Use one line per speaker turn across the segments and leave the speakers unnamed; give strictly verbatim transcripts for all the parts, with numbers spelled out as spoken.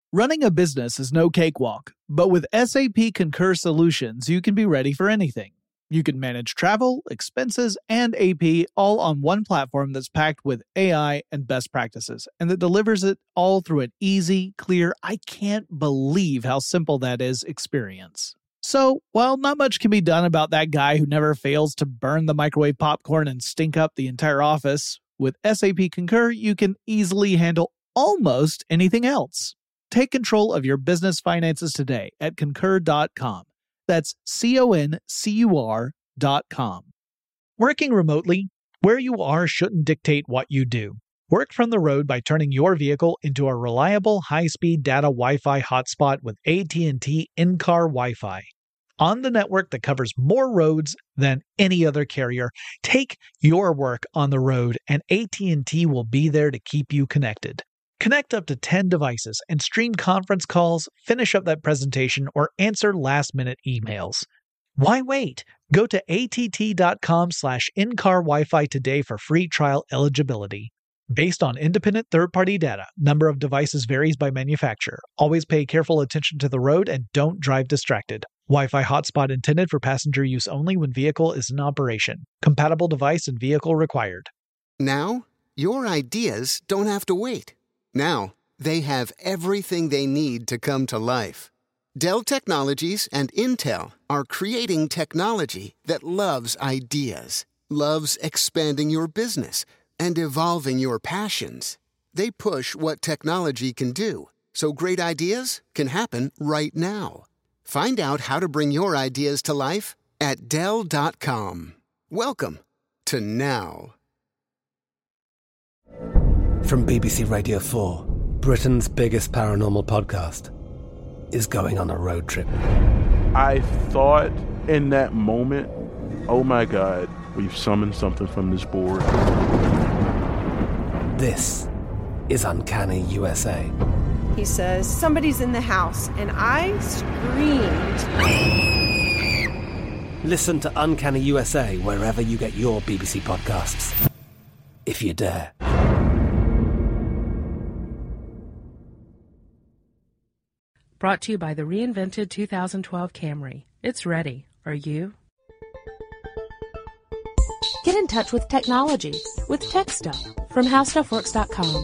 Running a business is no cakewalk, but with S A P Concur Solutions, you can be ready for anything. You can manage travel, expenses, and A P all on one platform that's packed with A I and best practices, and that delivers it all through an easy, clear, I can't believe how simple that is experience. So, while not much can be done about that guy who never fails to burn the microwave popcorn and stink up the entire office, with S A P Concur, you can easily handle almost anything else. Take control of your business finances today at concur dot com. That's C O N C U R dot com. Working remotely, where you are shouldn't dictate what you do. Work from the road by turning your vehicle into a reliable high-speed data Wi-Fi hotspot with A T and T in-car Wi-Fi. On the network that covers more roads than any other carrier, take your work on the road and A T and T will be there to keep you connected. Connect up to ten devices and stream conference calls, finish up that presentation, or answer last-minute emails. Why wait? Go to A T T dot com slash in-car Wi-Fi today for free trial eligibility. Based on independent third-party data, number of devices varies by manufacturer. Always pay careful attention to the road and don't drive distracted. Wi-Fi hotspot intended for passenger use only when vehicle is in operation. Compatible device and vehicle required.
Now, your ideas don't have to wait. Now, they have everything they need to come to life. Dell Technologies and Intel are creating technology that loves ideas, loves expanding your business, and evolving your passions. They push what technology can do, so great ideas can happen right now. Find out how to bring your ideas to life at Dell dot com. Welcome to now.
From B B C Radio four, Britain's biggest paranormal podcast is going on a road trip.
I thought in that moment, oh my God, we've summoned something from this board.
This is Uncanny U S A.
He says, somebody's in the house, and I screamed.
Listen to Uncanny U S A wherever you get your B B C podcasts, if you dare.
Brought to you by the reinvented two thousand twelve Camry. It's ready. Are you? Get in touch with technology with Tech Stuff from how stuff works dot com.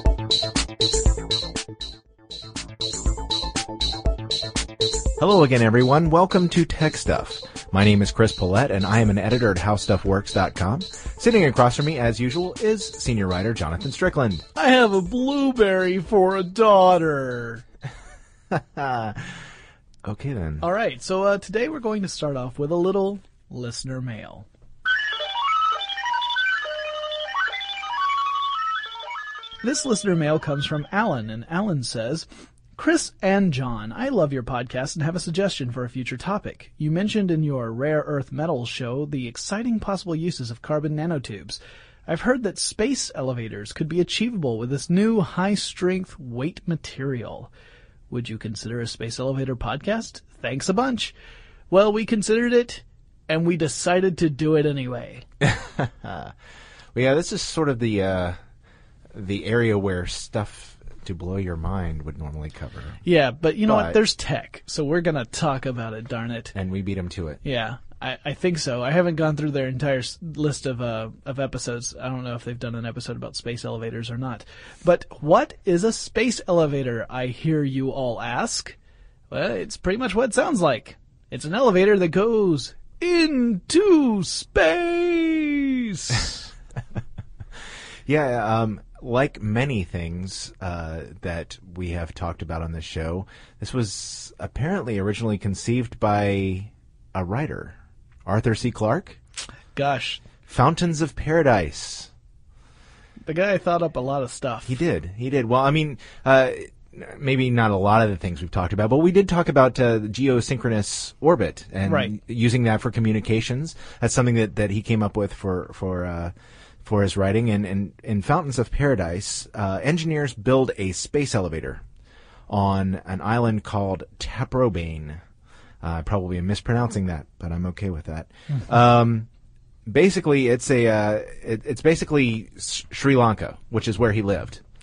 Hello again, everyone. Welcome to Tech Stuff. My name is Chris Pollette, and I am an editor at how stuff works dot com. Sitting across from me, as usual, is senior writer Jonathan Strickland.
I have a blueberry for a daughter.
Okay, then.
All right, so uh, today we're going to start off with a little listener mail. This listener mail comes from Alan, and Alan says, Chris and John, I love your podcast and have a suggestion for a future topic. You mentioned in your Rare Earth Metals show the exciting possible uses of carbon nanotubes. I've heard that space elevators could be achievable with this new high-strength weight material. Would you consider a space elevator podcast? Thanks a bunch. Well, we considered it, and we decided to do it anyway.
Well, yeah, this is sort of the uh, the area where stuff to blow your mind would normally cover.
Yeah, but you know
But-
what? There's tech, so we're going to talk about it, darn it.
And we beat them to it.
Yeah, I, I think so. I haven't gone through their entire s- list of uh, of episodes. I don't know if they've done an episode about space elevators or not. But what is a space elevator, I hear you all ask? Well, it's pretty much what it sounds like. It's an elevator that goes into space.
Yeah, um, like many things uh, that we have talked about on this show, this was apparently originally conceived by a writer, Arthur C. Clarke.
Gosh,
Fountains of Paradise.
the guy thought up a lot of stuff.
He did. He did. Well, I mean, uh, maybe not a lot of the things we've talked about, but we did talk about uh, the geosynchronous orbit and
Right.
using that for communications. That's something that, that he came up with for for uh, for his writing. And, and in Fountains of Paradise, uh, engineers build a space elevator on an island called Taprobane. Uh, I probably am mispronouncing that, but I'm okay with that. Mm-hmm. Um, basically, it's a uh, it, it's basically Sri Lanka, which is where he lived.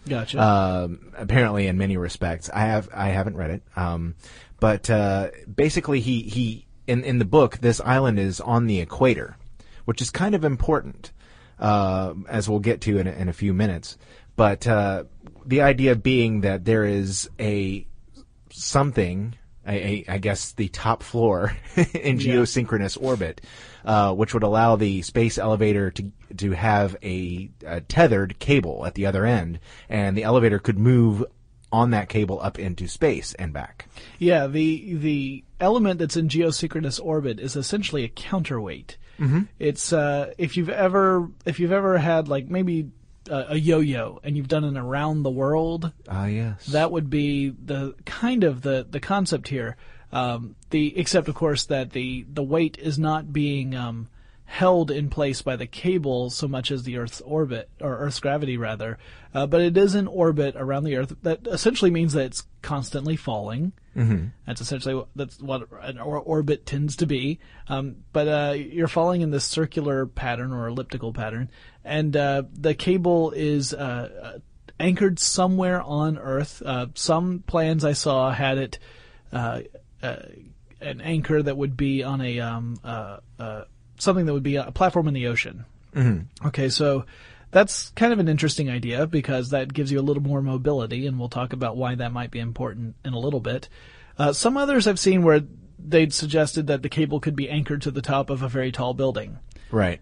Gotcha.
Um, apparently, in many respects, I have I haven't read it. Um, but uh, basically, he he in in the book, this island is on the equator, which is kind of important, uh, as we'll get to in a, in a few minutes. But uh, the idea being that there is a something. A, a, I guess the top floor in
Yeah.
geosynchronous orbit, uh, which would allow the space elevator to to have a, a tethered cable at the other end, and the elevator could move on that cable up into space and back.
Yeah, the the element that's in geosynchronous orbit is essentially a counterweight. Mm-hmm. It's uh, if you've ever if you've ever had like maybe a, a yo-yo and you've done an around the world.
Ah, yes.
That would be the kind of the, the concept here. Um, the except of course that the, the weight is not being um, held in place by the cable so much as the Earth's orbit or Earth's gravity rather, uh, but it is in orbit around the Earth. That essentially means that it's constantly falling. Mm-hmm. That's essentially what, that's what an or- orbit tends to be. Um, but uh, you're falling in this circular pattern or elliptical pattern, and uh, the cable is uh, anchored somewhere on Earth. Uh, some plans I saw had it uh, uh, an anchor that would be on a um, uh, uh, something that would be a platform in the ocean. Mm-hmm. Okay, so that's kind of an interesting idea because that gives you a little more mobility, and we'll talk about why that might be important in a little bit. Uh, some others I've seen where they'd suggested that the cable could be anchored to the top of a very tall building.
Right.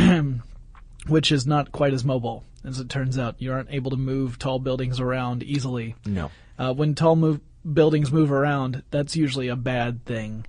Which is not quite as mobile. As it turns out, you aren't able to move tall buildings around easily.
No.
Uh, when tall move, buildings move around, that's usually a bad thing.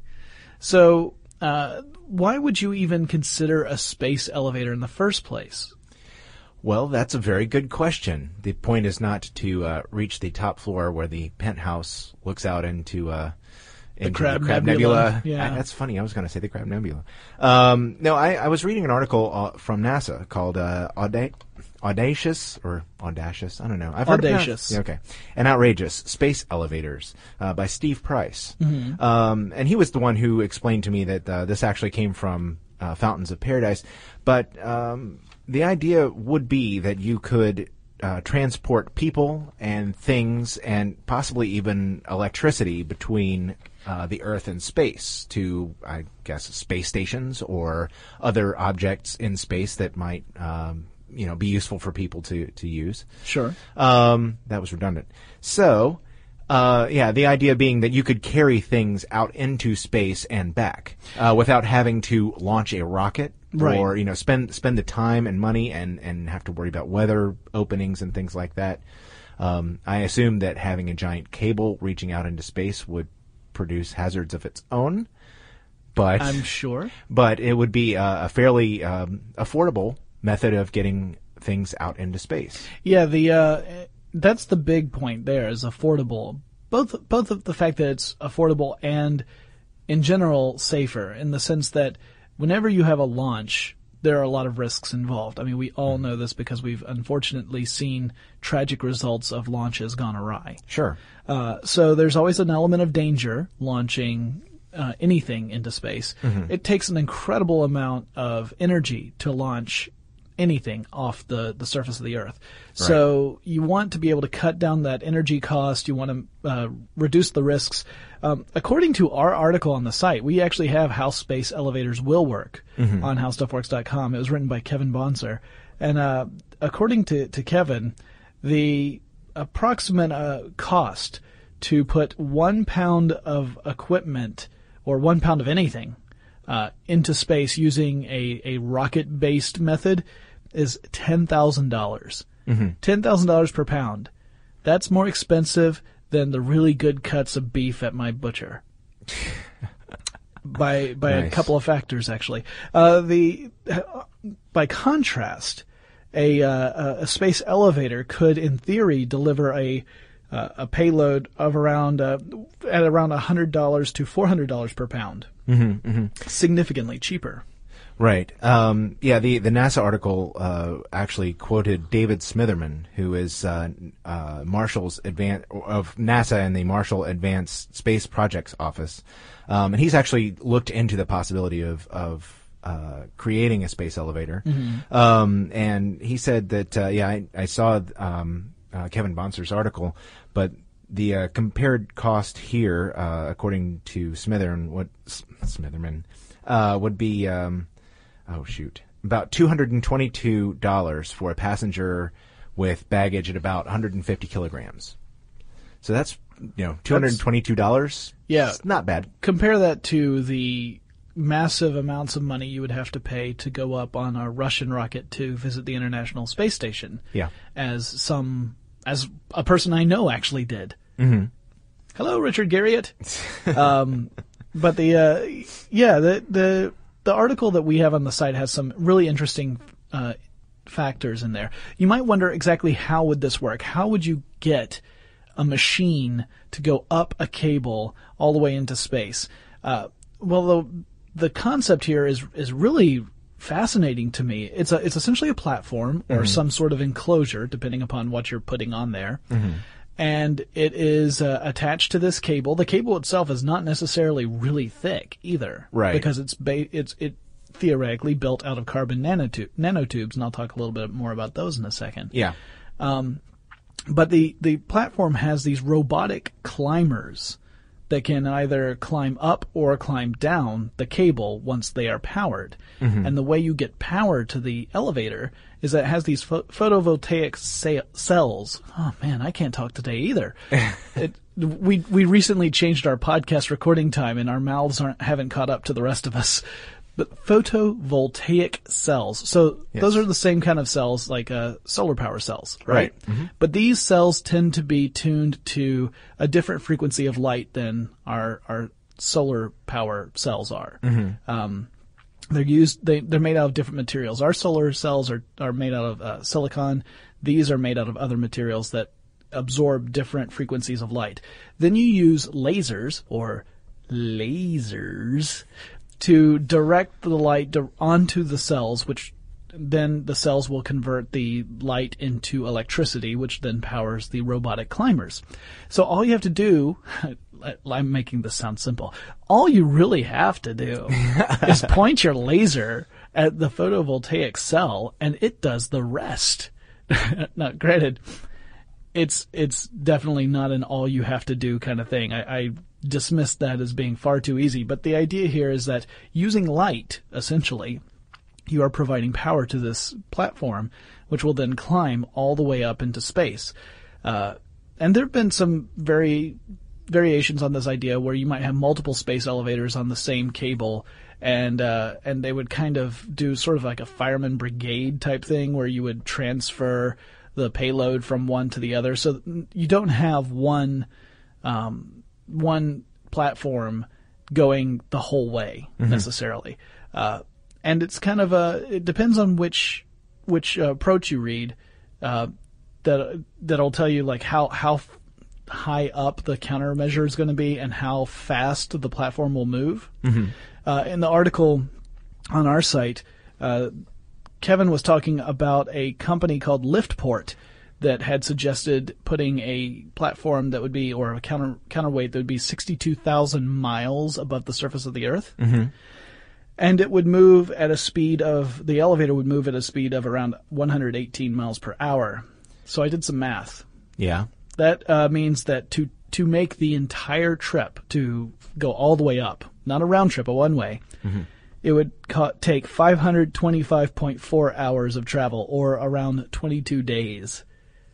So, uh, why would you even consider a space elevator in the first place?
Well, that's a very good question. The point is not to uh, reach the top floor where the penthouse looks out into uh, into
Crab
the Crab
Nebula.
Nebula.
Yeah.
I, that's funny. I was going to say the Crab Nebula. Um, no, I, I was reading an article uh, from NASA called uh, Auda- Audacious or Audacious. I don't know. I've heard
Audacious.
It yeah, okay. And Outrageous Space Elevators uh, by Steve Price.
Mm-hmm.
Um, and he was the one who explained to me that uh, this actually came from uh, Fountains of Paradise. But um, the idea would be that you could uh, transport people and things and possibly even electricity between uh, the Earth and space to, I guess, space stations or other objects in space that might, um, you know, be useful for people to, to use.
Sure.
Um, that was redundant. So, uh, yeah, the idea being that you could carry things out into space and back uh, without having to launch a rocket.
Right.
Or, you know, spend spend the time and money and, and have to worry about weather openings and things like that. Um, I assume that having a giant cable reaching out into space would produce hazards of its own. But
I'm sure.
But it would be a, a fairly um, affordable method of getting things out into space.
Yeah, the uh, that's the big point there is affordable. Both both of the fact that it's affordable and, in general, safer in the sense that whenever you have a launch, there are a lot of risks involved. I mean, we all know this because we've unfortunately seen tragic results of launches gone awry.
Sure.
Uh, so there's always an element of danger launching uh, anything into space. Mm-hmm. It takes an incredible amount of energy to launch anything off the, the surface of the Earth. Right. So you want to be able to cut down that energy cost. You want to uh, reduce the risks. Um, according to our article on the site, we actually have how space elevators will work mm-hmm. on how stuff works dot com. It was written by Kevin Bonser. And uh, according to, to Kevin, the approximate uh, cost to put one pound of equipment or one pound of anything uh, into space using a, a rocket-based method is ten thousand dollars. Mm-hmm. ten thousand dollars per pound. That's more expensive than the really good cuts of beef at my butcher. by by nice. A couple of factors, actually. Uh, the uh, by contrast, a uh, a space elevator could, in theory, deliver a uh, a payload of around uh, at around a hundred dollars to four hundred dollars per pound.
Mm-hmm, mm-hmm.
Significantly cheaper.
Right. Um, yeah, the, the NASA article uh, actually quoted David Smitherman, who is uh, uh, Marshall's advan- of NASA and the Marshall Advanced Space Projects Office. Um, and he's actually looked into the possibility of, of uh, creating a space elevator. Mm-hmm. Um, and he said that, uh, yeah, I, I saw um, uh, Kevin Bonser's article, but the uh, compared cost here, uh, according to Smitherman, what Smitherman uh, would be, um, oh shoot, about two hundred twenty-two dollars for a passenger with baggage at about one hundred fifty kilograms. So that's, you know, two hundred twenty-two dollars.
Yeah,
it's not bad.
Compare that to the massive amounts of money you would have to pay to go up on a Russian rocket to visit the International Space Station.
Yeah,
as some as a person I know actually did.
Mm-hmm.
Hello, Richard Garriott. um, but the uh, yeah the the the article that we have on the site has some really interesting uh, factors in there. You might wonder exactly how would this work? How would you get a machine to go up a cable all the way into space? Uh, well, the the concept here is is really fascinating to me. It's a it's essentially a platform or mm-hmm. some sort of enclosure, depending upon what you're putting on there. Mm-hmm. And it is uh, attached to this cable. The cable itself is not necessarily really thick either,
right?
Because it's ba- it's it theoretically built out of carbon nanotube- nanotubes, and I'll talk a little bit more about those in a second.
Yeah.
Um, but the the platform has these robotic climbers that can either climb up or climb down the cable once they are powered. Mm-hmm. And the way you get power to the elevator is that it has these pho- photovoltaic sa- cells. Oh man, I can't talk today either. it, we we recently changed our podcast recording time, and our mouths aren't haven't caught up to the rest of us. But photovoltaic cells. So yes. Those are the same kind of cells like uh, solar power cells, right?
Right. Mm-hmm.
But these cells tend to be tuned to a different frequency of light than our our solar power cells are. Mm-hmm. Um, they're used. They they're made out of different materials. Our solar cells are are made out of uh, silicon. These are made out of other materials that absorb different frequencies of light. Then you use lasers or lasers to direct the light onto the cells, which then the cells will convert the light into electricity, which then powers the robotic climbers. So all you have to do, I'm making this sound simple, all you really have to do is point your laser at the photovoltaic cell, and it does the rest. Now, granted, it's it's definitely not an all you have to do kind of thing. I, I dismissed that as being far too easy, but the idea here is that using light, essentially, you are providing power to this platform, which will then climb all the way up into space. Uh, and there have been some very variations on this idea where you might have multiple space elevators on the same cable, and uh, and they would kind of do sort of like a fireman brigade type thing where you would transfer the payload from one to the other. So you don't have one um, one platform going the whole way mm-hmm. necessarily. Uh, and it's kind of a, it depends on which which uh, approach you read, uh, that that'll tell you like how how high up the countermeasure is going to be and how fast the platform will move. Mm-hmm. Uh, in the article on our site, uh, Kevin was talking about a company called Liftport that had suggested putting a platform that would be, or a counter counterweight that would be sixty-two thousand miles above the surface of the Earth. Mm-hmm. And it would move at a speed of, the elevator would move at a speed of around one hundred eighteen miles per hour. So I did some math.
Yeah.
That uh, means that to, to make the entire trip, to go all the way up, not a round trip, a one way, mm-hmm. it would ca- take five hundred twenty-five point four hours of travel, or around twenty-two days.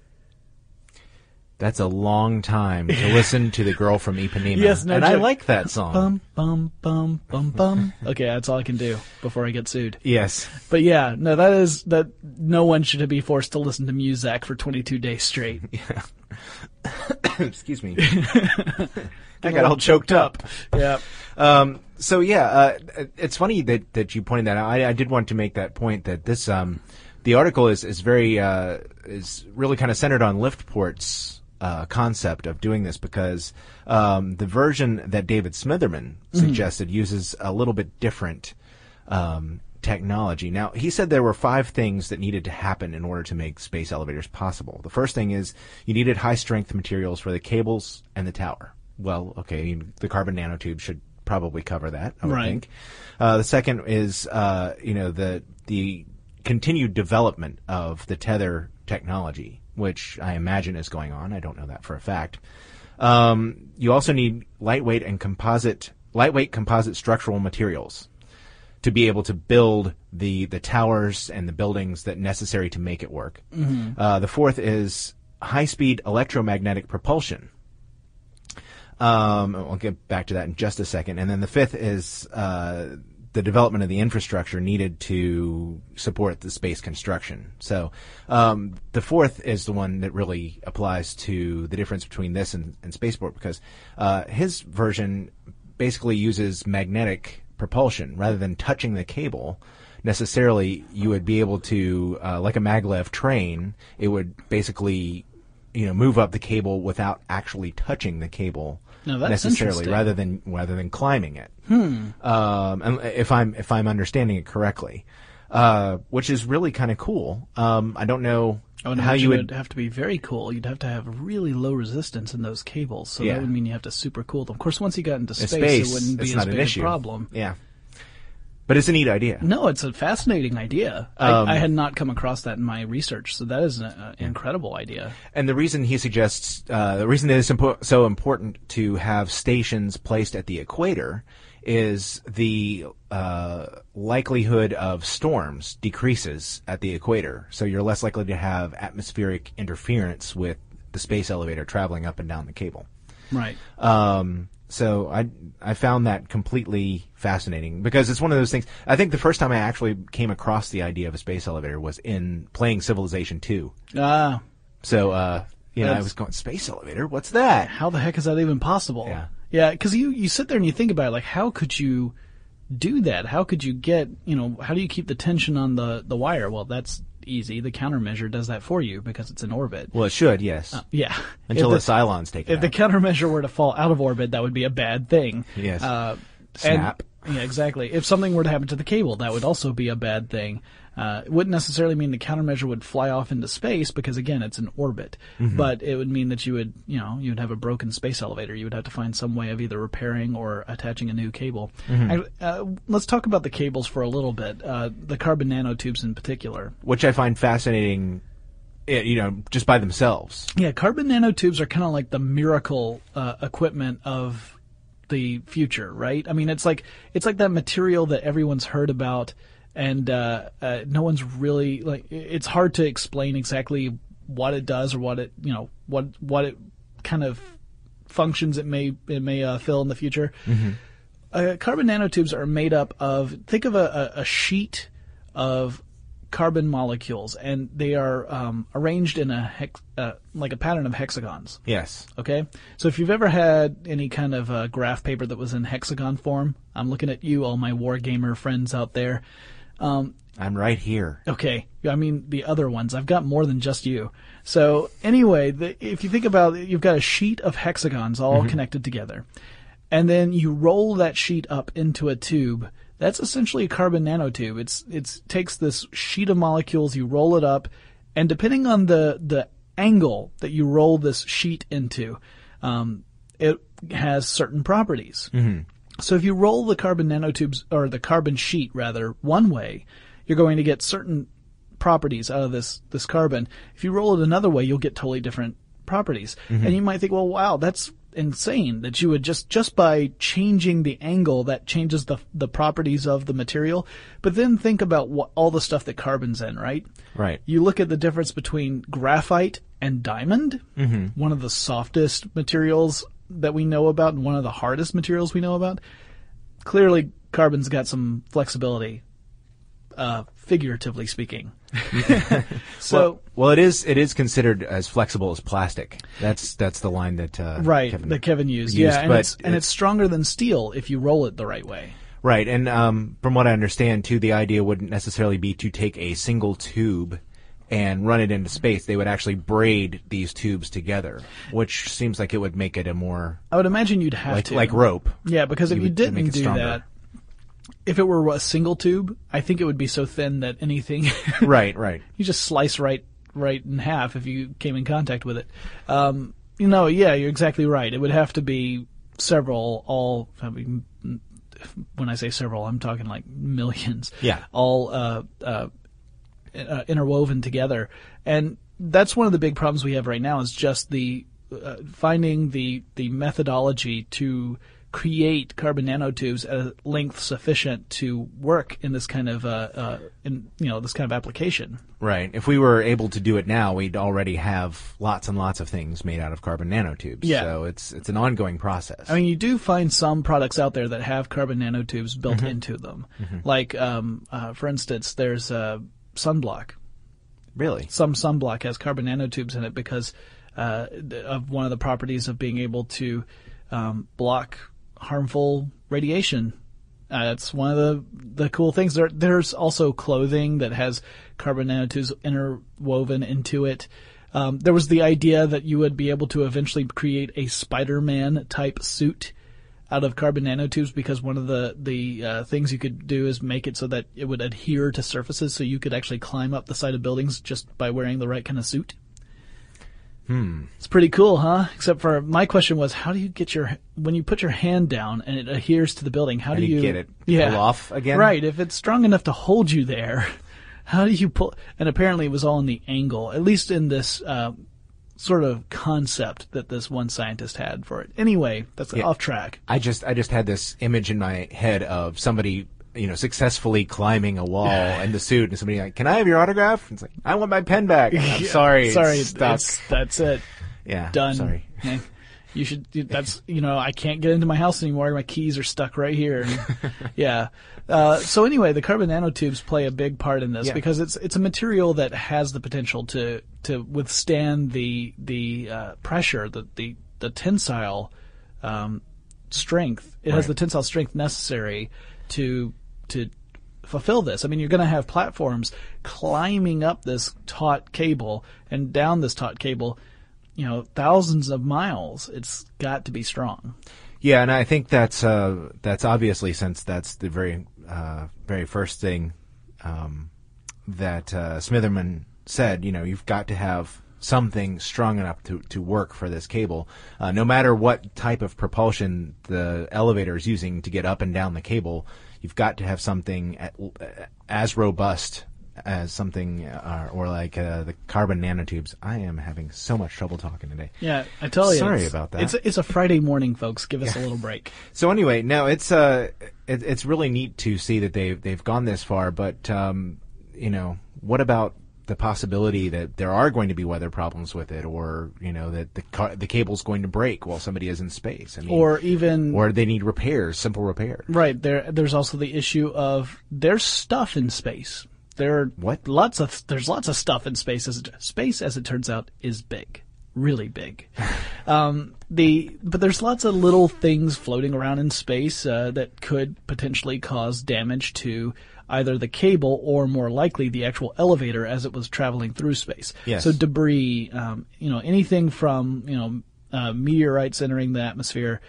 That's a long time to listen to The Girl from Ipanema.
Yes, no
and
joke.
I like that song.
Bum, bum, bum, bum, bum. Okay, that's all I can do before I get sued.
Yes.
But yeah, no, that is, that no one should be forced to listen to Muzak for twenty-two days straight.
Yeah. Excuse me. I got all choked up.
Yeah.
Um, so yeah, uh, it's funny that, that you pointed that out. I, I did want to make that point that this, um, the article is, is very, uh, is really kind of centered on Liftport's Uh, concept of doing this, because um, the version that David Smitherman suggested mm-hmm. uses a little bit different um, technology. Now, he said there were five things that needed to happen in order to make space elevators possible. The first thing is you needed high-strength materials for the cables and the tower. Well, okay, the carbon nanotube should probably cover that, I would
right.
think. Uh, the second is, uh, you know, the the continued development of the tether technology, which I imagine is going on. I don't know that for a fact. Um, you also need lightweight and composite, lightweight composite structural materials to be able to build the the towers and the buildings that necessary to make it work. Mm-hmm. Uh, the fourth is high-speed electromagnetic propulsion. Um, I'll get back to that in just a second. And then the fifth is uh, the development of the infrastructure needed to support the space construction. So um, the fourth is the one that really applies to the difference between this and, and Spaceport, because uh, his version basically uses magnetic propulsion. Rather than touching the cable, necessarily you would be able to, uh, like a maglev train, it would basically, you know, move up the cable without actually touching the cable.
No, that's
necessarily, rather than rather than climbing it.
Hmm.
Um, and if I'm if I'm understanding it correctly, uh, which is really kind of cool. Um, I don't know
I would
how you would
it'd have to be very cool. You'd have to have really low resistance in those cables, so
Yeah.
that would mean you have to super cool them. Of course, once you got into space,
space,
it wouldn't be
it's
as
not an
big a
issue.
problem.
Yeah, but it's a neat idea.
No, it's a fascinating idea.
Um,
I, I had not come across that in my research, so that is an uh, incredible idea.
And the reason he suggests, uh, the reason it is impo- so important to have stations placed at the equator is the uh, likelihood of storms decreases at the equator. So you're less likely to have atmospheric interference with the space elevator traveling up and down the cable.
Right.
Um, so I I found that completely fascinating, because it's one of those things. I think the first time I actually came across the idea of a space elevator was in playing Civilization two.
Ah,
So, uh, you know, I
That's-
was going, space elevator? What's that?
how the heck is that even possible?
Yeah.
Yeah, because you, you sit there and you think about it, like, how could you do that? How could you get, you know, how do you keep the tension on the, the wire? Well, that's easy. The countermeasure does that for you because it's in orbit.
Well, it should, yes.
Uh, yeah.
Until the,
If
Cylons take it
If the
out.
countermeasure were to fall out of orbit, that would be a bad thing.
Yes.
Uh,
Snap.
And, yeah, exactly. If something were to happen to the cable, that would also be a bad thing. Uh, it wouldn't necessarily mean the countermeasure would fly off into space because, again, it's in orbit.
Mm-hmm.
But it would mean that you would, you know, you would have a broken space elevator. You would have to find some way of either repairing or attaching a new cable.
Mm-hmm.
I, uh, let's talk about the cables for a little bit, uh, the carbon nanotubes in particular.
Which I find fascinating, eh, you know, just by themselves.
Yeah, carbon nanotubes are kind of like the miracle uh, equipment of the future, right? I mean, it's like it's like that material that everyone's heard about, and uh, uh, no one's really like. It's hard to explain exactly what it does or what it, you know, what what it kind of functions it may it may uh, fill in the future. Mm-hmm. Uh, carbon nanotubes are made up of, think of a, a, a sheet of carbon molecules, and they are um, arranged in a hex, uh, like a pattern of hexagons.
Yes.
Okay, so if you've ever had any kind of uh, graph paper that was in hexagon form, I'm looking at you, all my wargamer friends out there. Um,
I'm right here.
Okay, I mean the other ones. I've got more than just you. So anyway, the, if you think about it, you've got a sheet of hexagons all mm-hmm. connected together, and then you roll that sheet up into a tube. That's essentially a carbon nanotube. It's it's takes this sheet of molecules, you roll it up, and depending on the the angle that you roll this sheet into, um, it has certain properties.
Mm-hmm.
So if you roll the carbon nanotubes, or the carbon sheet rather, one way, you're going to get certain properties out of this this carbon. If you roll it another way, you'll get totally different properties. Mm-hmm. And you might think, well, wow, that's insane that you would just just by changing the angle that changes the the properties of the material. But then think about what all the stuff that carbon's in, right?
Right.
You look at the difference between graphite and diamond,
Mm-hmm.
one of the softest materials that we know about and one of the hardest materials we know about. Clearly, carbon's got some flexibility, uh, figuratively speaking. So,
well, well, it is it is considered as flexible as plastic. That's that's the line that uh,
right
Kevin
that Kevin used,
used,
yeah, and
but
it's and it's stronger than steel if you roll it the right way.
Right, and um, from what I understand, too, the idea wouldn't necessarily be to take a single tube and run it into space. They would actually braid these tubes together, which seems like it would make it a more
I would imagine you'd have
like
to
like rope.
Yeah, because if
You
you
would- to make
didn't
it
do
stronger.
that, if it were a single tube, I think it would be so thin that anything
Right, right.
you just slice right right in half if you came in contact with it. Um, you know, yeah, you're exactly right. It would have to be several, all, I mean, when I say several, I'm talking like millions.
Yeah.
All uh, uh, uh, interwoven together. And that's one of the big problems we have right now is just the uh, finding the the methodology to create carbon nanotubes at a length sufficient to work in this kind of uh, uh, in you know this kind of application.
Right. If we were able to do it now, we'd already have lots and lots of things made out of carbon nanotubes.
Yeah.
So it's it's an ongoing process.
I mean, you do find some products out there that have carbon nanotubes built
Mm-hmm.
into them. Mm-hmm. Like, um, uh, for instance, there's uh, sunblock.
Really?
Some sunblock has carbon nanotubes in it because uh, of one of the properties of being able to um, block harmful radiation. Uh, that's one of the the cool things. There, there's also clothing that has carbon nanotubes interwoven into it. Um, there was the idea that you would be able to eventually create a Spider-Man type suit out of carbon nanotubes because one of the the uh, things you could do is make it so that it would adhere to surfaces, so you could actually climb up the side of buildings just by wearing the right kind of suit.
Hmm.
It's pretty cool, huh? Except for my question was, how do you get your when you put your hand down and it adheres to the building? How
How
do
do you
you
get it
yeah,
pull off again?
Right. If it's strong enough to hold you there, how do you pull? And apparently, it was all in the angle, at least in this uh, sort of concept that this one scientist had for it. Anyway, that's
Yeah.
off track.
I just I just had this image in my head of somebody, you know, successfully climbing a wall in the suit, and somebody like, "Can I have your autograph?" And it's like, "I want my pen back." I'm
Yeah,
sorry,
sorry,
it's stuck.
it's- that's it.
Yeah,
Done.
Sorry.
Eh, You should. That's you know. I can't get into my house anymore. My keys are stuck right here. And, yeah. Uh, so anyway, the carbon nanotubes play a big part in this
Yeah.
because it's it's a material that has the potential to to withstand the the uh, pressure, the the the tensile um, strength. It has
Right.
the tensile strength necessary to to fulfill this. I mean, you're going to have platforms climbing up this taut cable and down this taut cable. You know, thousands of miles. It's got to be strong.
Yeah, and I think that's uh, that's obviously, since that's the very uh, very first thing um, that uh, Smitherman said. You know, you've got to have something strong enough to, to work for this cable, uh, no matter what type of propulsion the elevator is using to get up and down the cable. You've got to have something at, as robust as something, uh, or like uh, the carbon nanotubes. I am having so much trouble talking today.
Yeah, I tell you.
Sorry
it's-
about that.
It's it's a Friday morning, folks. Give us a little break.
So anyway, no, it's uh, it, it's really neat to see that they've they've gone this far. But um, you know, what about the possibility that there are going to be weather problems with it, or you know that the car, the cable's going to break while somebody is in space? I mean,
Or even
or they need repairs, simple repairs.
right there. There's also the issue of there's stuff in space. There are
What?
lots of there's lots of stuff in space. As it, space, as it turns out, is big, really big. um, the but there's lots of little things floating around in space uh, that could potentially cause damage to either the cable or, more likely, the actual elevator as it was traveling through space.
Yes.
So debris, um, you know, anything from you know uh, meteorites entering the atmosphere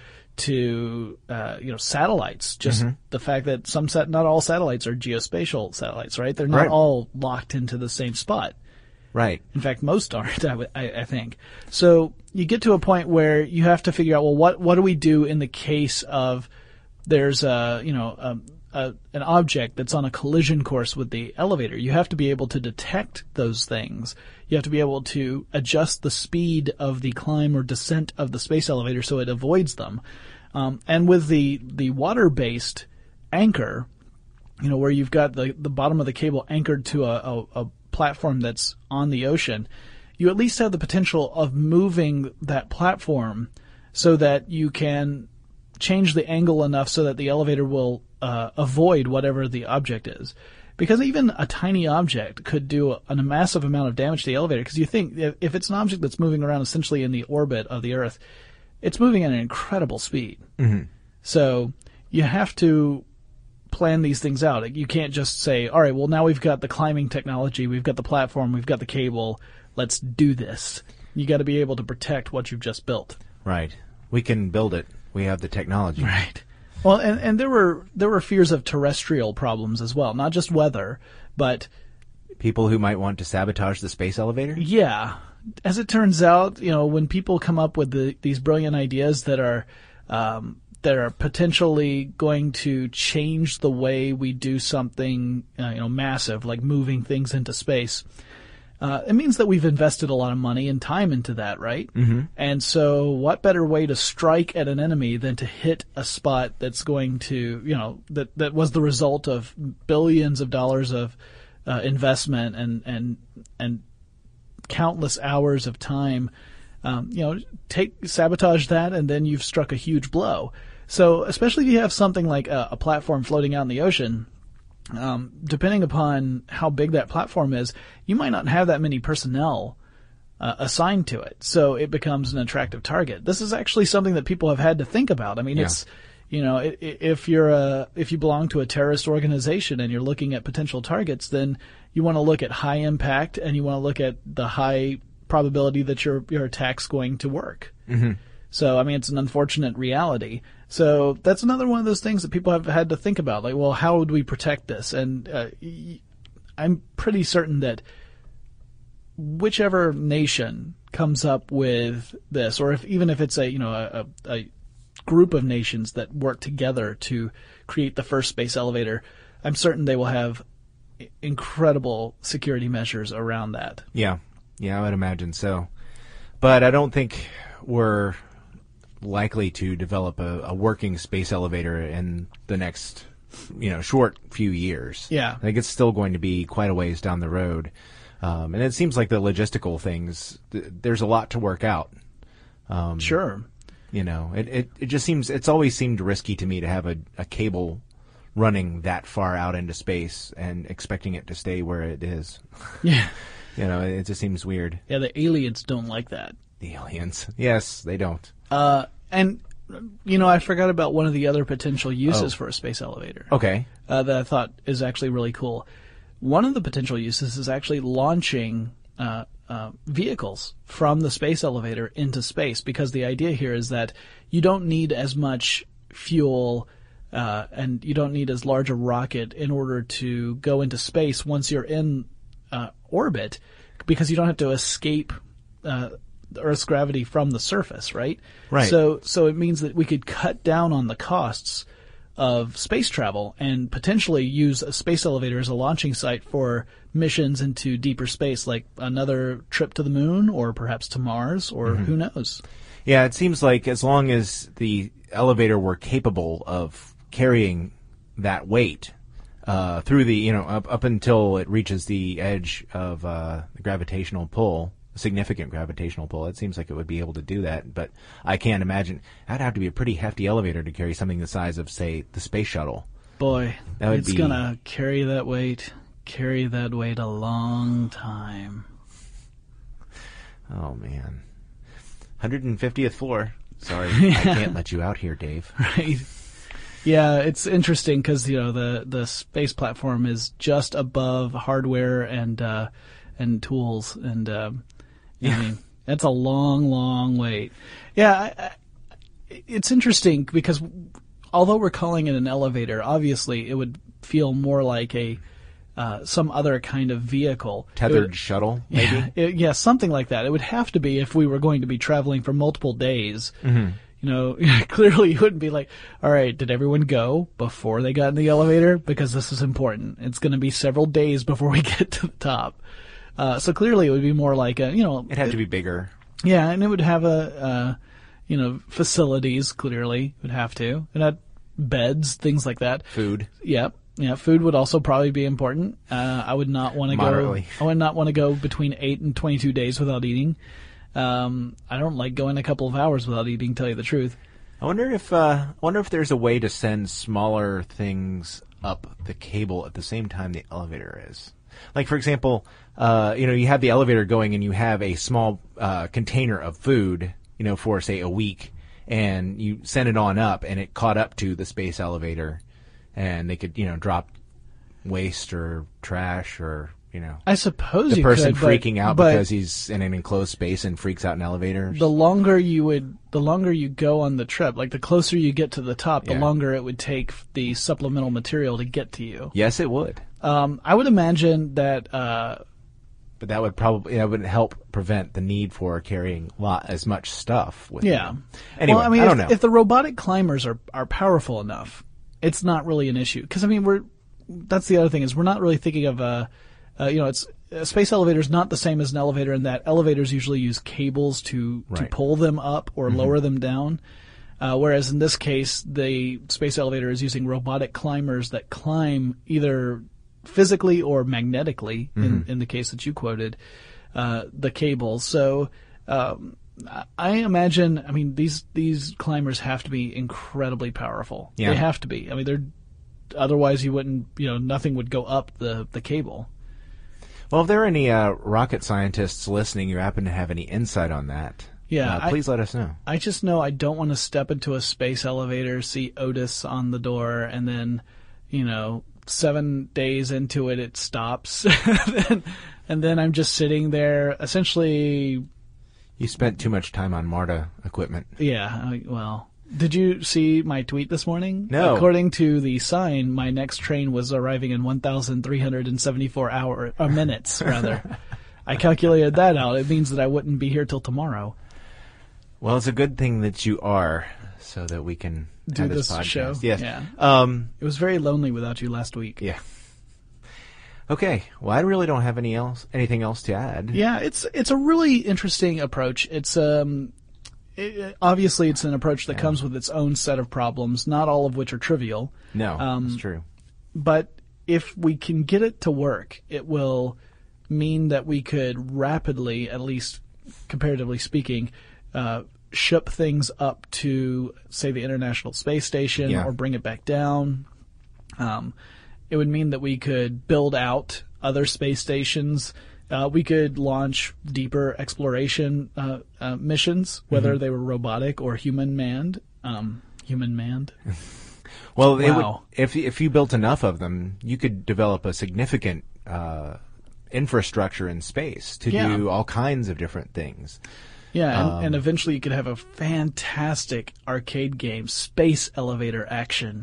to uh, you know satellites. Just
Mm-hmm.
the fact that some sat- not all satellites are geospatial satellites, right? They're not
Right.
all locked into the same spot.
Right.
In fact, most aren't. I, would- I, I think. So you get to a point where you have to figure out, well, what what do we do in the case of there's a you know a, a, an object that's on a collision course with the elevator? You have to be able to detect those things. You have to be able to adjust the speed of the climb or descent of the space elevator so it avoids them. Um, and with the the water-based anchor, you know, where you've got the, the bottom of the cable anchored to a, a, a platform that's on the ocean, you at least have the potential of moving that platform so that you can change the angle enough so that the elevator will uh, avoid whatever the object is. Because even a tiny object could do a, a massive amount of damage to the elevator. Because you think, if, if it's an object that's moving around essentially in the orbit of the Earth, it's moving at an incredible speed.
Mm-hmm.
So you have to plan these things out. You can't just say, all right, well, now we've got the climbing technology, we've got the platform, we've got the cable, let's do this. You got to be able to protect what you've just built.
Right. We can build it. We have the technology.
Right. Well, and, and there were there were fears of terrestrial problems as well, not just weather, but
People who might want to sabotage the space elevator?
yeah. As it turns out, you know, when people come up with the, these brilliant ideas that are um, that are potentially going to change the way we do something, uh, you know, massive, like moving things into space, uh, it means that we've invested a lot of money and time into that, right? Mm-hmm. And so what better way to strike at an enemy than to hit a spot that's going to, you know, that, that was the result of billions of dollars of uh, investment and, and, and countless hours of time. Um, you know, take, sabotage that, and then you've struck a huge blow. So, especially if you have something like a, a platform floating out in the ocean, um, depending upon how big that platform is, you might not have that many personnel uh, assigned to it. So it becomes an attractive target. This is actually something that people have had to think about. I mean,
Yeah.
it's, you know, i- i- if you're a, if you belong to a terrorist organization and you're looking at potential targets, then you want to look at high impact and you want to look at the high probability that your, your attack's going to work.
Mm-hmm.
So, I mean, it's an unfortunate reality. So that's another one of those things that people have had to think about. Like, well, how would we protect this? And uh, y- I'm pretty certain that whichever nation comes up with this, or if even if it's a, you know, a, a group of nations that work together to create the first space elevator, I'm certain they will have incredible security measures around that.
Yeah. Yeah, I would imagine so. But I don't think we're likely to develop a, a working space elevator in the next, you know, short few years.
Yeah.
I think it's still going to be quite a ways down the road. Um, and it seems like the logistical things, th- there's a lot to work out. Um,
Sure.
You know, it, it, it just seems, it's always seemed risky to me to have a, a cable running that far out into space and expecting it to stay where it is.
Yeah.
You know, it just seems weird.
Yeah, the aliens don't like that.
The aliens. Yes, they don't.
Uh, and, you know, I forgot about one of the other potential uses
Oh.
for a space elevator.
Okay.
Uh, that I thought is actually really cool. One of the potential uses is actually launching uh, uh, vehicles from the space elevator into space, because the idea here is that you don't need as much fuel uh, and you don't need as large a rocket in order to go into space once you're in uh, orbit, because you don't have to escape uh, the Earth's gravity from the surface, right?
Right.
So, so it means that we could cut down on the costs of space travel and potentially use a space elevator as a launching site for missions into deeper space, like another trip to the moon or perhaps to Mars, or who knows.
Yeah, it seems like as long as the elevator were capable of carrying that weight uh, through the, you know, up, up until it reaches the edge of uh, the gravitational pull, significant gravitational pull, it seems like it would be able to do that. But I can't imagine. That'd have to be a pretty hefty elevator to carry something the size of, say, the space shuttle.
Boy,
That would
it's
be-
gonna carry that weight, carry that weight a long time.
Oh, man. one hundred fiftieth floor. Sorry, I can't let you out here, Dave.
Right. Yeah, it's interesting because, you know, the, the space platform is just above hardware and uh, and tools, and um, yeah. I mean, that's a long, long wait. Yeah, I, I, it's interesting because although we're calling it an elevator, obviously it would feel more like a uh, some other kind of vehicle.
Tethered
It would-
shuttle, maybe?
Yeah, it- yeah, something like that. It would have to be if we were going to be traveling for multiple days.
Mm-hmm.
You know, clearly you wouldn't be like, all right, did everyone go before they got in the elevator? Because this is important. It's going to be several days before we get to the top. Uh, so clearly it would be more like a, you know.
It had to be bigger.
Yeah, and it would have a, uh, you know, facilities, clearly. It would have to. It had beds, things like that.
Food.
Yeah. Yeah, food would also probably be important. Uh, I would not want to go.
Moderately.
I would not want to go between eight and twenty-two days without eating. Um, I don't like going a couple of hours without eating, tell you the truth.
I wonder if uh, I wonder if there's a way to send smaller things up the cable at the same time the elevator is. Like, for example, uh, you know, you have the elevator going and you have a small uh, container of food, you know, for, say, a week, and you send it on up, and it caught up to the space elevator, and they could, you know, drop waste or trash or, you know,
I suppose
the
you
person
could, but-
freaking out
but
because he's in an enclosed space and freaks out in elevators.
the longer you would, the longer you go on the trip, like the closer you get to the top, the
Yeah.
longer it would take the supplemental material to get to you.
Yes, it would.
Um, I would imagine that. Uh,
But that would probably that would help prevent the need for carrying lot as much stuff with
Yeah.
you. Anyway,
well, I mean,
I
if,
don't know.
if the robotic climbers are, are powerful enough, it's not really an issue. Because I mean, we're that's the other thing is we're not really thinking of a, uh, you know, it's a space elevator is not the same as an elevator in that elevators usually use cables to, to
Right.
pull them up or
Mhm.
lower them down. Uh, whereas in this case, the space elevator is using robotic climbers that climb either physically or magnetically, in,
Mhm.
in the case that you quoted, uh, the cables. So, um, I imagine, I mean, these, these climbers have to be incredibly powerful.
Yeah.
They have to be. I mean, they're, otherwise you wouldn't, you know, nothing would go up the, the cable.
Well, if there are any uh, rocket scientists listening, you happen to have any insight on that,
Yeah,
uh,
I-
please let us know.
I just know I don't want to step into a space elevator, see Otis on the door, and then, you know, seven days into it, it stops. and, and then I'm just sitting there, essentially,
You spent too much time on MARTA equipment.
yeah, I, well, did you see my tweet this morning?
No.
According to the sign, my next train was arriving in one thousand three hundred seventy-four hour, uh, minutes, rather. I calculated that out. It means that I wouldn't be here till tomorrow.
Well, it's a good thing that you are, so that we can
Do
have this,
this
podcast.
show?
Yes.
Yeah.
Um,
It was very lonely without you last week.
yeah. Okay. Well, I really don't have any else, anything else to add.
Yeah, it's it's a really interesting approach. It's um, it, obviously it's an approach that comes with its own set of problems, not all of which are trivial.
No,
Um,
that's true.
But if we can get it to work, it will mean that we could rapidly, at least comparatively speaking, uh, ship things up to, say, the International Space Station
Yeah.
or bring it back down. Um, it would mean that we could build out other space stations. Uh, we could launch deeper exploration uh, uh, missions, whether
Mm-hmm.
they were robotic or human manned. Um, human manned.
Well, it would,
Wow.
if if you built enough of them, you could develop a significant uh, infrastructure in space to
Yeah.
do all kinds of different things.
Yeah, and,
Um,
and eventually you could have a fantastic arcade game, Space Elevator Action.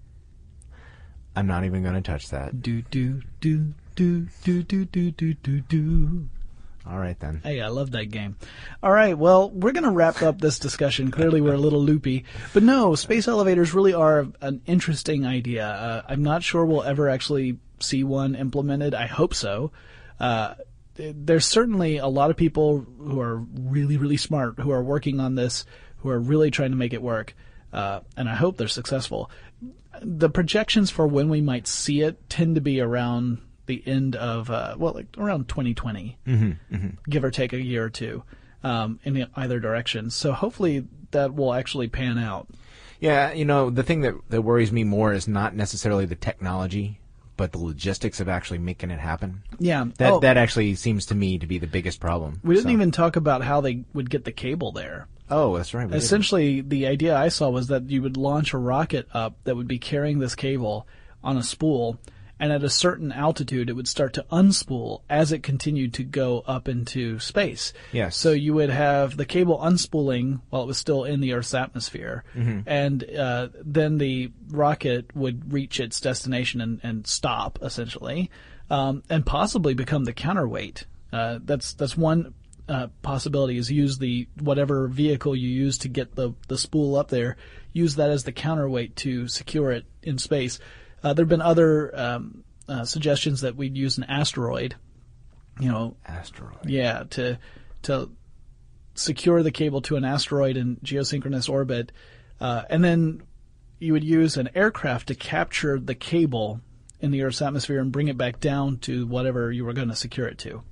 I'm not even going to touch that.
Do do do do do do do do do do.
All right then.
Hey, I love that game. All right, well, we're going to wrap up this discussion. Clearly, we're a little loopy. But no, space elevators really are an interesting idea. Uh, I'm not sure we'll ever actually see one implemented. I hope so. Uh, there's certainly a lot of people who are really, really smart who are working on this, who are really trying to make it work. Uh, and I hope they're successful. The projections for when we might see it tend to be around the end of, uh, well, like around twenty twenty,
Mm-hmm, mm-hmm.
give or take a year or two, um, in either direction. So hopefully that will actually pan out.
Yeah, you know, the thing that, that worries me more is not necessarily the technology, but the logistics of actually making it happen.
Yeah.
That
Oh,
that actually seems to me to be the biggest problem.
we didn't
So-
even talk about how they would get the cable there.
Oh, that's right. we didn't.
Essentially, the idea I saw was that you would launch a rocket up that would be carrying this cable on a spool, and at a certain altitude, it would start to unspool as it continued to go up into space.
Yes.
So you would have the cable unspooling while it was still in the Earth's atmosphere,
Mm-hmm.
and uh, then the rocket would reach its destination and, and stop, essentially, um, and possibly become the counterweight. Uh, that's that's one uh, possibility, is use the whatever vehicle you use to get the, the spool up there, use that as the counterweight to secure it in space. Uh, there have been other um, uh, suggestions that we'd use an asteroid, you know,
Asteroid.
yeah, to to secure the cable to an asteroid in geosynchronous orbit, uh, and then you would use an aircraft to capture the cable in the Earth's atmosphere and bring it back down to whatever you were going to secure it to.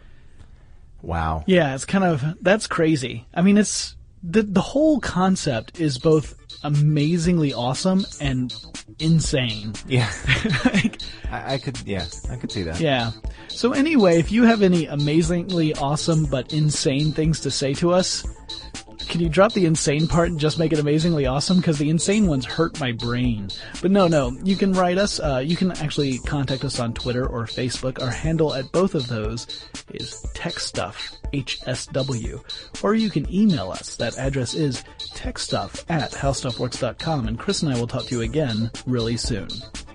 Wow.
Yeah, it's kind of, that's crazy. I mean, it's, the the whole concept is both amazingly awesome and insane.
Yeah.
Like,
I, I could. Yeah, I could see that.
yeah. So anyway, if you have any amazingly awesome but insane things to say to us, can you drop the insane part and just make it amazingly awesome? Because the insane ones hurt my brain. But no, no, you can write us. Uh, you can actually contact us on Twitter or Facebook. Our handle at both of those is techstuff, H S W. Or you can email us. That address is techstuff at howstuffworks dot com. And Chris and I will talk to you again really soon.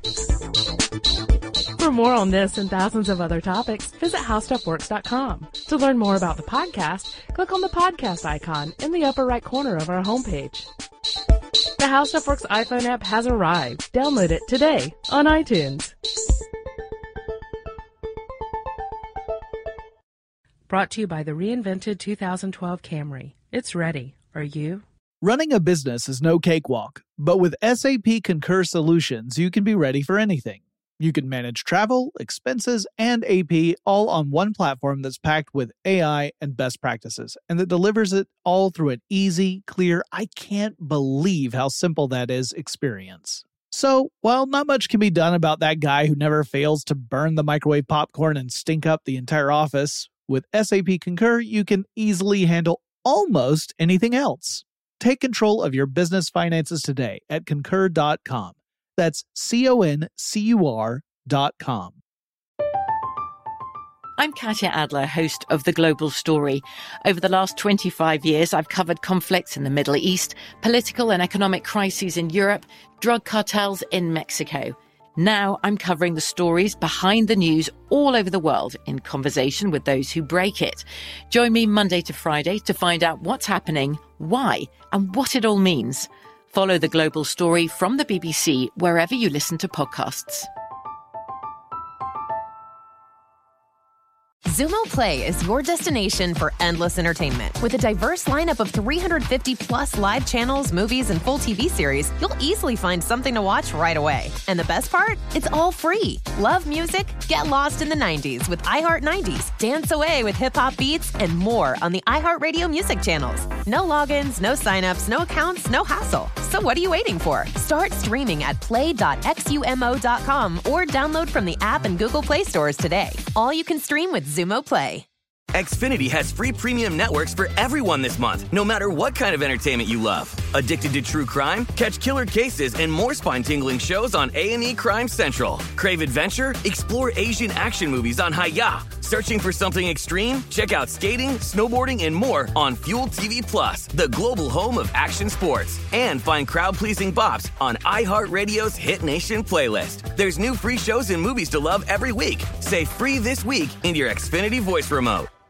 For more on this and thousands of other topics, visit how stuff works dot com. To learn more about the podcast, click on the podcast icon in the upper right corner of our homepage. The How Stuff Works iPhone app has arrived. Download it today on iTunes. Brought to you by the reinvented two thousand twelve Camry. It's ready. Are you?
Running a business is no cakewalk, but with S A P Concur Solutions, you can be ready for anything. You can manage travel, expenses, and A P all on one platform that's packed with A I and best practices, and that delivers it all through an easy, clear, I can't believe how simple that is experience. So, while not much can be done about that guy who never fails to burn the microwave popcorn and stink up the entire office, with S A P Concur, you can easily handle almost anything else. Take control of your business finances today at concur dot com. That's C O N C U R dot com.
I'm Katya Adler, host of The Global Story. Over the last twenty-five years, I've covered conflicts in the Middle East, political and economic crises in Europe, drug cartels in Mexico. Now I'm covering the stories behind the news all over the world in conversation with those who break it. Join me Monday to Friday to find out what's happening, why, and what it all means. Follow The Global Story from the B B C wherever you listen to podcasts.
Xumo Play is your destination for endless entertainment. With a diverse lineup of three hundred fifty plus live channels, movies, and full T V series, you'll easily find something to watch right away. And the best part? It's all free. Love music? Get lost in the nineties with iHeart nineties. Dance away with hip-hop beats and more on the iHeartRadio music channels. No logins, no signups, no accounts, no hassle. So what are you waiting for? Start streaming at play dot xumo dot com or download from the app and Google Play stores today. All you can stream with Xumo Play.
Xfinity has free premium networks for everyone this month, no matter what kind of entertainment you love. Addicted to true crime? Catch killer cases and more spine-tingling shows on A and E Crime Central. Crave adventure? Explore Asian action movies on Hi-Ya. Searching for something extreme? Check out skating, snowboarding, and more on Fuel T V Plus, the global home of action sports. And find crowd-pleasing bops on iHeartRadio's Hit Nation playlist. There's new free shows and movies to love every week. Say free this week in your Xfinity voice remote.